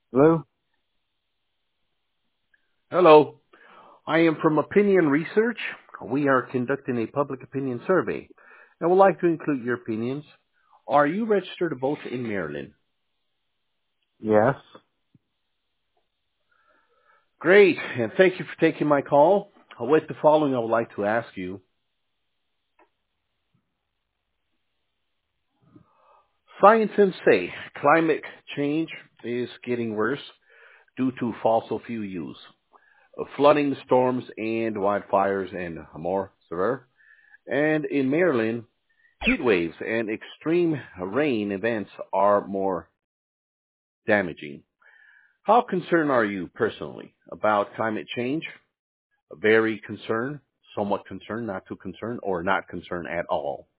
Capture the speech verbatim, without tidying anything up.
Hello? Hello. I am from Opinion Research. We are conducting a public opinion survey and would like to include your opinions. Are you registered to vote in Maryland? Yes. Great, and thank you for taking my call. With the following, I would like to ask you. Scientists say climate change is getting worse due to fossil fuel use. Flooding, storms, and wildfires, and more severe. And in Maryland, heat waves and extreme rain events are more damaging. How concerned are you personally about climate change? Very concerned, somewhat concerned, not too concerned, or not concerned at all?